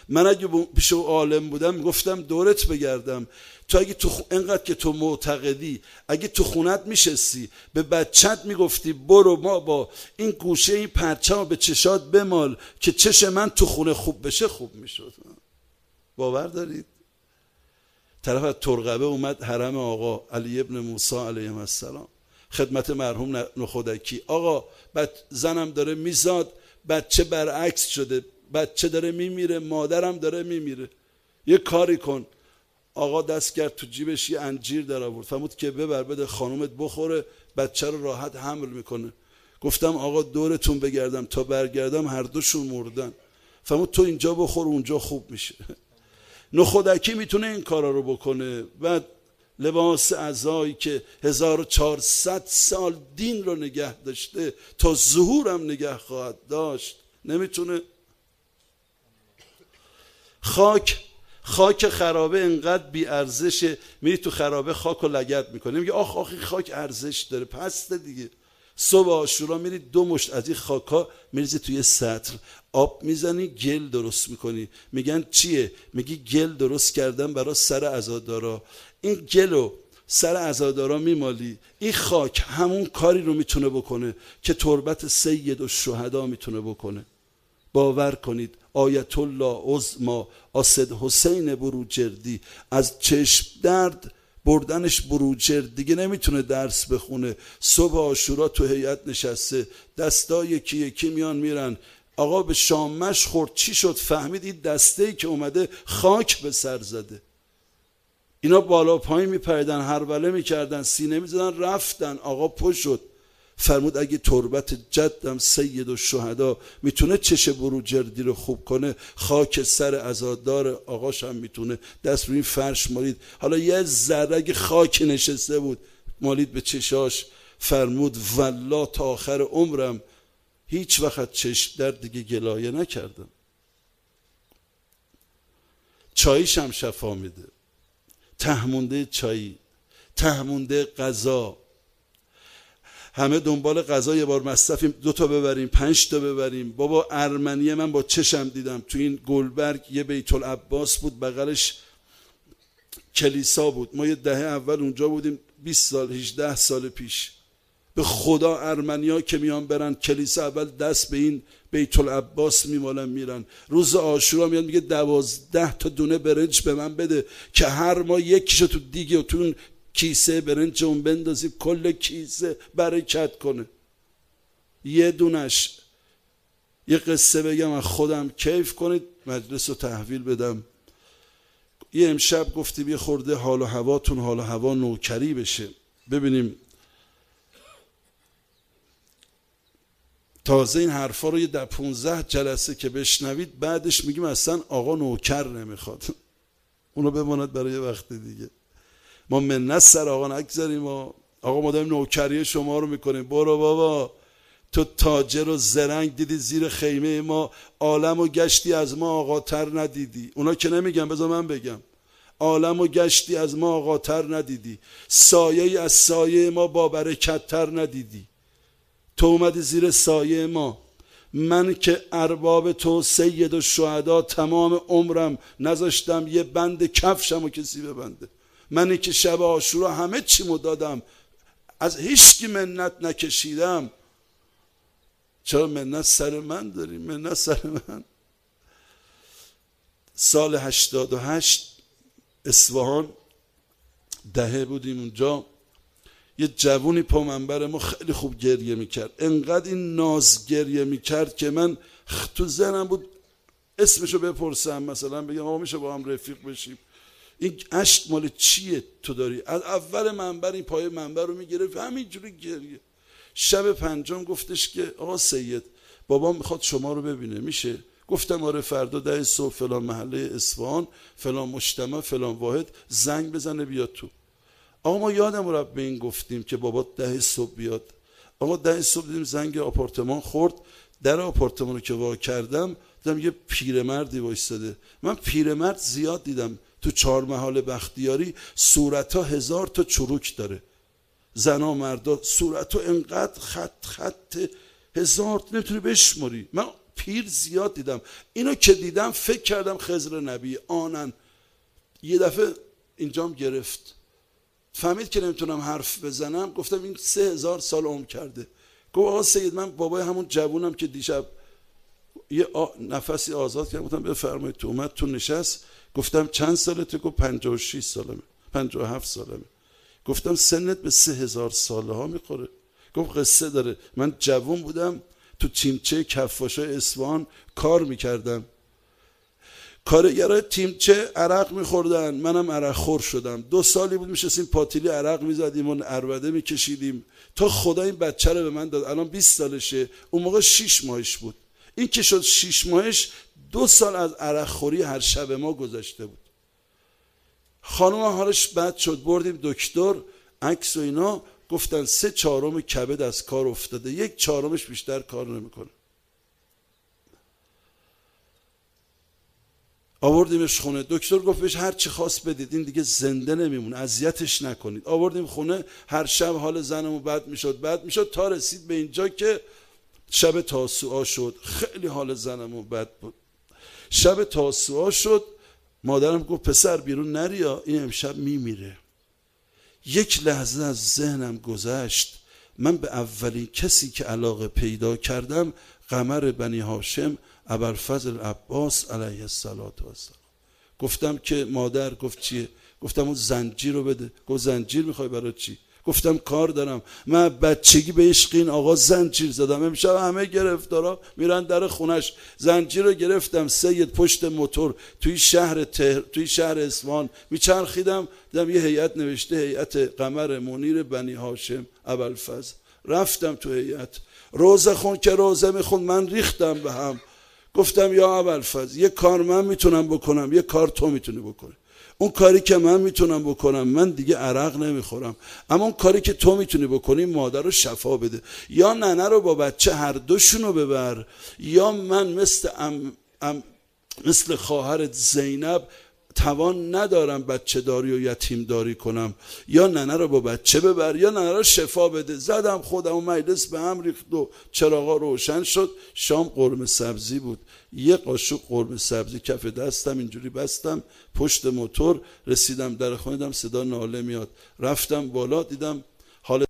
من اگه پیش او عالم بودم گفتم دورت بگردم، تو اگه انقدر که تو معتقدی، اگه تو خونت میشستی به بچت میگفتی برو ما با این گوشه این پرچم به چشات بمال که چش من تو خونه خوب بشه، خوب میشد. باور دارید؟ طرف از ترقبه اومد حرم آقا علی ابن موسی علیه السلام خدمت مرحوم نخودکی. آقا زنم داره میزاد، بچه برعکس شده، بچه داره میمیره، مادرم داره میمیره، یه کاری کن. آقا دست کرد تو جیبش یه انجیر در آورد، فرمود که ببر بده خانومت بخوره، بچه رو راحت حمل میکنه. گفتم آقا دورتون بگردم تا برگردم هر دوشون مردن. فرمود تو اینجا بخور اونجا خوب میشه. نخودکی میتونه این کارا رو بکنه. بعد لباس عزایی که 1400 سال دین رو نگه داشته تا ظهورم نگه خواهد داشت نمیتونه. خاک خرابه انقدر بی ارزشه، میری تو خرابه خاک رو لگد میکنه، میگه آخ خاک ارزش داره، پسته دیگه. صبح عاشورا میری 2 مشت از این خاکا میریزی توی سطل، آب میزنی، گل درست میکنی. میگن چیه؟ میگی گل درست کردن برای سر عزادارا. این گلو سر عزادارا میمالی، این خاک همون کاری رو میتونه بکنه که تربت سید الشهدا میتونه بکنه. باور کنید آیت الله عظما اسد حسین بروجردی از چشم درد بردنش بروجرد دیگه نمیتونه درس بخونه. صبح عاشورا تو هیئت نشسته، دستا یکی یکی میان میرن. آقا به شامش خورد، چی شد؟ فهمید این دسته‌ای که اومده خاک به سر زده. اینا بالا پایین میپریدن، هروله میکردن، سینه میزدن، رفتن. آقا پشت شد، فرمود اگه تربت جدم سید الشهدا میتونه چش بروجردی رو خوب کنه، خاک سر عزادار آقاش هم میتونه. دست روی این فرش مالید، حالا یه ذره اگه خاک نشسته بود مالید به چشاش. فرمود والله تا آخر عمرم هیچ وقت چشم درد دیگه گلایه نکردم. چاییش هم شفا میده، تهمونده چایی، تهمونده غذا. همه دنبال غذا یه بار مصرفیم، 2 تا ببریم، 5 تا ببریم. بابا ارمنیه من با چشم دیدم تو این گلبرگ یه بیت العباس بود، بغلش کلیسا بود. ما یه دهه اول اونجا بودیم، 20 سال 18 سال پیش. به خدا ارمنیا که میان برن کلیسا اول دست به این بیت العباس میمالن میرن. روز عاشورا میاد میگه 12 تا دونه برنج به من بده که هر ما یکیشو تو دیگه و تو اون کیسه برنج اون بندازیم، کل کیسه برکت کنه. یه دونش یه قصه بگم از خودم کیف کنید، مجلس رو تحویل بدم. یه امشب گفتیم یه خورده حال و هواتون حال و هوا نوکری بشه. ببینیم تازه این حرفا رو یه 15 جلسه که بشنوید بعدش میگیم اصلا آقا نوکر نمیخواد، اونو بماند برای وقت دیگه. ما منت سر آقا نگذاریم. آقا ما داریم نوکری شما رو میکنیم. برو بابا، تو تاجر و زرنگ دیدی زیر خیمه ما، عالم و گشتی از ما آقاتر ندیدی. اونا که نمیگم، بذار من بگم. عالم و گشتی از ما آقاتر ندیدی، سایه از سایه ما با برکت تر ندیدی. تو اومدی زیر سایه ما. من که ارباب تو سید الشهدا تمام عمرم نذاشتم یه بند کفشم و کسی ببنده. منی که شب عاشورا همه چیمو دادم، از هیچکی منت نکشیدم. چرا منت سر من داری؟ منت سر من. سال 88 اصفهان دهه بودیم اونجا، یه جوونی پا منبر ما خیلی خوب گریه میکرد. انقدر این ناز گریه میکرد که من تو ذهنم بود اسمشو بپرسم، مثلا بگم آقا میشه با هم رفیق بشیم. این اشک مال چیه تو داری؟ از اول منبر این پای منبر رو میگرفت همینجوری گریه. شب 5 گفتش که آقا سید بابا میخواد شما رو ببینه، میشه؟ گفتم آره، فردا 10 صبح فلان محله اصفهان فلان مجتمع فلان واحد زنگ بزنه بیاد تو. آقا ما یادم رفت به این گفتیم که بابا 10 صبح بیاد. آقا 10 صبح دیدیم زنگ آپارتمان خورد. در آپارتمان رو که وا کردم دیدم یه پیرمردی وایساده. من پیرمرد زیاد دیدم تو 4 محال بختیاری، صورت‌ها 1000 تا چروک داره، زنا مردا صورت‌ها انقدر خط 1000 نمیتونی بشماری. من پیر زیاد دیدم، اینو که دیدم فکر کردم خضر نبی. آنن یه دفعه اینجام گرفت، فهمید که نمیتونم حرف بزنم. گفتم این 3000 سال عمر کرده. گفت آقا سید من بابای همون جوونم که دیشب یه نفسی آزاد کردم. گفتم بفرمایید. تو اومد تو نشست. گفتم چند سالته؟ گفت 56 سالمه 57 سالمه. گفتم سنت به 3000 ساله ها میخوره. گفت قصه داره، من جوون بودم تو تیمچه کفاشای اصفهان کار میکردم، کارگرای تیمچه عرق میخوردن، منم عرق خور شدم. 2 سالی بود میشستیم پاتیلی عرق میزدیم و عربده میکشیدیم تا خدا این بچه رو به من داد. الان 20 سالشه، اون موقع 6 ماهش بود. این که شد 6 ماهش 2 سال از عرق خوری هر شب ما گذشته بود. خانم حالش بد شد، بردیم دکتر، عکس و اینا، گفتن 3/4 کبد از کار افتاده، 1/4 بیشتر کار نمیکنه. آوردیمش خونه. دکتر گفت بهش هر چی خواست بدید، این دیگه زنده نمیمونه، اذیتش نکنید. آوردیم خونه. هر شب حال زنمون بد میشد تا رسید به اینجا که شب تاسوعا شد. خیلی حال زنمون بد بود. شب تاسوعا شد. مادرم گفت پسر بیرون نریا، این امشب میمیره. یک لحظه از ذهنم گذشت، من به اولین کسی که علاقه پیدا کردم قمر بنی هاشم ابوالفضل عباس علیه السلام. گفتم که مادر، گفت چیه؟ گفتم اون زنجیر رو بده. گفت زنجیر میخوای برای چی؟ گفتم کار دارم. من بچگی به عشق این آقا زنجیر زدم. امشب همه گرفتارا میرن در خونش. زنجیر رو گرفتم، سید پشت موتور توی شهر اصفهان میچرخیدم، دیدم یه هیئت نوشته هیئت قمر منیر بنی هاشم ابوالفضل. رفتم تو هیئت، روزه خون که روزه میخوند، من ریختم به هم. گفتم یا ابوالفضل، یه کار من میتونم بکنم، یه کار تو میتونی بکنی. اون کاری که من میتونم بکنم، من دیگه عرق نمیخورم، اما اون کاری که تو میتونی بکنی، مادر رو شفا بده. یا ننه رو با بچه هر دوشونو ببر، یا من مثل خواهرت زینب توان ندارم بچه داری و یتیم داری کنم، یا ننه رو با بچه ببر یا ننه رو شفا بده. زدم خودم و مجلس به هم ریخت و چراغا روشن شد. شام قرمه سبزی بود، یه قاشق قرمه سبزی کف دستم اینجوری بستم پشت موتور. رسیدم در خونه، دیدم صدا ناله میاد. رفتم بالا، دیدم حال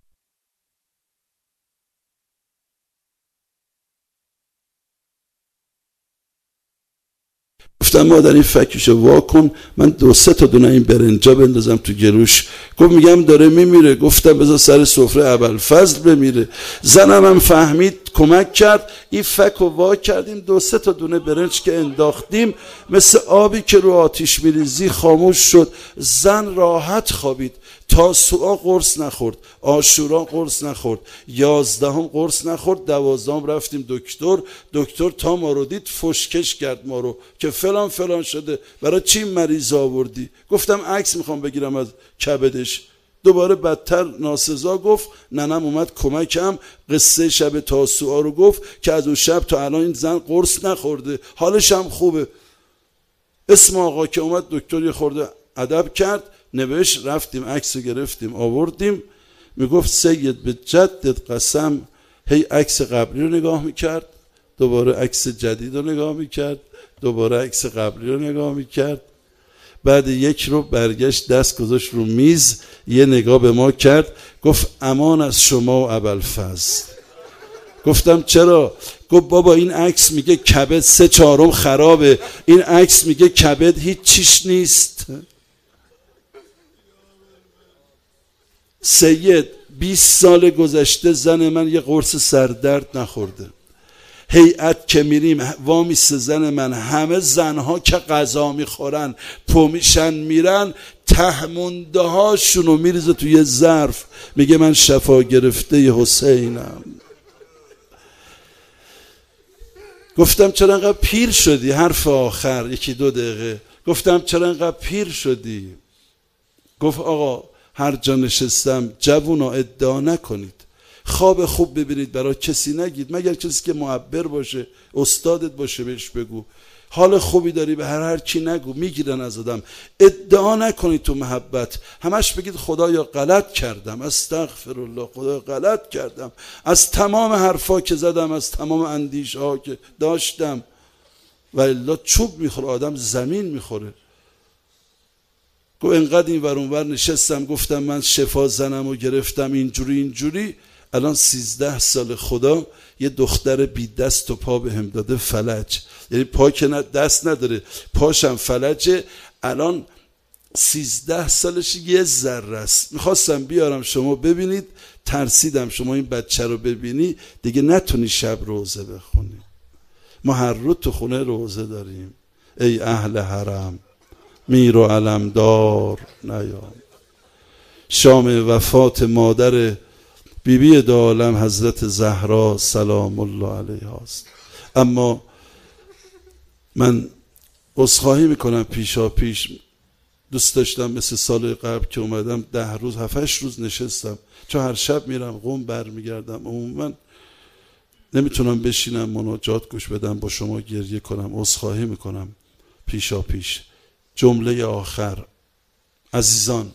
گفتم مادر این فکیشو وا کن، من 2-3 تا دونه این برنجا بندازم تو گلوش. گفت میگم داره میمیره. گفتم بذار سر سفره ابوالفضل بمیره. زنم هم فهمید، کمک کرد، این فکو وا کردیم. 2-3 تا دونه برنج که انداختیم، مثل آبی که رو آتیش میریزی خاموش شد. زن راحت خوابید. تاسوعا قرص نخورد، عاشورا قرص نخورد، 11 قرص نخورد، 12 رفتیم دکتر تا ما رو دید فشکش کرد ما رو که فلان شده، برای چی مریض آوردی؟ گفتم عکس میخوام بگیرم از کبدش. دوباره بدتر ناسزا گفت. ننم اومد کمکم، قصه شب تاسوعا رو گفت که از اون شب تا الان این زن قرص نخورده، حالش هم خوبه. اسم آقا که اومد دکتر یه خورده ادب کرد، نوشت، رفتیم عکس گرفتیم آوردیم. میگفت سید به جدت قسم، هی عکس قبلی رو نگاه میکرد، دوباره عکس جدید رو نگاه میکرد، دوباره عکس قبلی رو نگاه میکرد. بعد یک رو برگشت، دست گذاشت رو میز، یه نگاه به ما کرد، گفت امان از شما و ابوالفضل. گفتم چرا؟ گفت بابا این عکس میگه کبد 3/4 خرابه، این عکس میگه کبد هیچ چیش نیست. سید 20 سال گذشته زن من یه قرص سردرد نخورده. هیئت که میریم وامیسته زن من، همه زنها که غذا میخورن پو میشن میرن، تهمونده هاشونو میریزه توی ظرف، میگه من شفا گرفته ی حسینم. گفتم چرا انقدر پیر شدی؟ حرف آخر 1-2 دقیقه. گفتم چرا انقدر پیر شدی؟ گفت آقا هر جا نشستم جوونا ادعا نکنید، خواب خوب ببینید برای کسی نگید، مگر کسی که معبر باشه استادت باشه بهش بگو. حال خوبی داری به هر کی نگو، میگیرن از آدم. ادعا نکنید تو محبت، همش بگید خدایا غلط کردم، استغفرالله، خدایا غلط کردم از تمام حرفا که زدم، از تمام اندیشه ها که داشتم. و الا چوب میخوره آدم، زمین میخوره. گو انقدر این ور اون ور نشستم گفتم من شفا زنم و گرفتم اینجوری. الان 13 سال خدا یه دختر بی دست و پا بهم داده، فلج، یعنی پا که دست نداره، پاشم فلجه. الان 13 سالش یه ذره است. میخواستم بیارم شما ببینید، ترسیدم شما این بچه رو ببینی دیگه نتونی شب روزه بخونی. ما هر روز تو خونه روزه داریم. ای اهل حرم میر و علمدار نیام. شام وفات مادر بیبی دو عالم حضرت زهرا سلام الله علیها است. اما من عذرخواهی میکنم پیشا پیش، دوست داشتم مثل سال قبل که اومدم 10 روز 7 روز نشستم، چون هر شب میرم قم برمیگردم، عموما نمیتونم بشینم مناجات گوش بدم با شما گریه کنم. عذرخواهی میکنم پیشا پیش. جمله آخر، عزیزان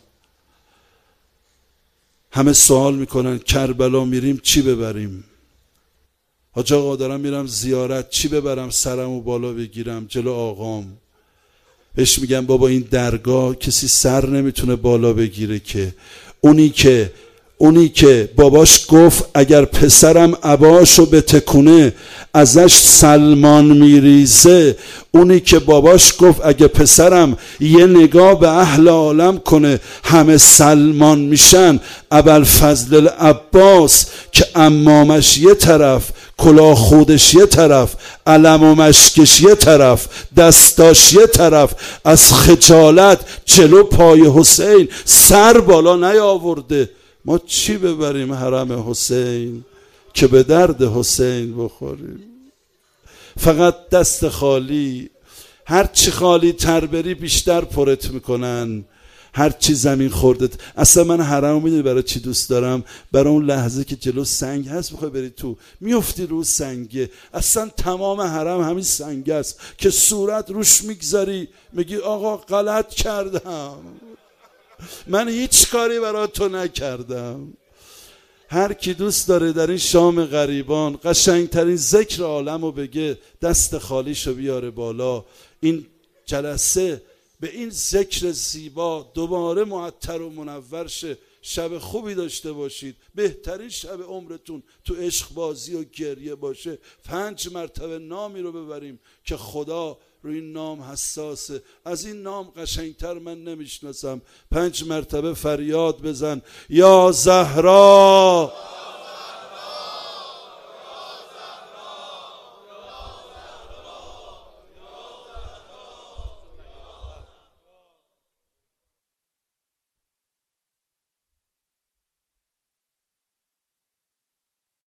همه سوال میکنن کربلا میریم چی ببریم؟ حاج آقا دارم میرم زیارت چی ببرم سرمو بالا بگیرم جلو آقام؟ بهش میگم بابا این درگاه کسی سر نمیتونه بالا بگیره که. اونی که باباش گفت اگر پسرم عباشو بتکونه ازش سلمان میریزه، اونی که باباش گفت اگه پسرم یه نگاه به اهل عالم کنه همه سلمان میشن، ابوالفضل العباس که عمامش یه طرف، کلاه خودش یه طرف، علم و مشکش یه طرف، دستاش یه طرف، از خجالت جلو پای حسین سر بالا نیاورده. ما چی ببریم حرم حسین که به درد حسین بخوریم؟ فقط دست خالی. هر چی خالی تر بری بیشتر پرت میکنن، هر چی زمین خوردت. اصلا من حرم میدونی برای چی دوست دارم؟ برای اون لحظه که جلو سنگ هست میخوای بری تو، میفتی رو سنگه. اصلا تمام حرم همین سنگ است که صورت روش میگذاری، میگی آقا غلط کردم، من هیچ کاری برای تو نکردم. هر کی دوست داره در این شام غریبان قشنگترین ذکر عالمو بگه، دست خالیشو بیاره بالا. این جلسه به این ذکر زیبا دوباره معطر و منور شه. شب خوبی داشته باشید. بهترین شب عمرتون تو عشق بازی و گریه باشه. 5 مرتبه نامی رو ببریم که خدا روی این نام حساسه. از این نام قشنگتر من نمیشناسم. 5 مرتبه فریاد بزن یا زهرا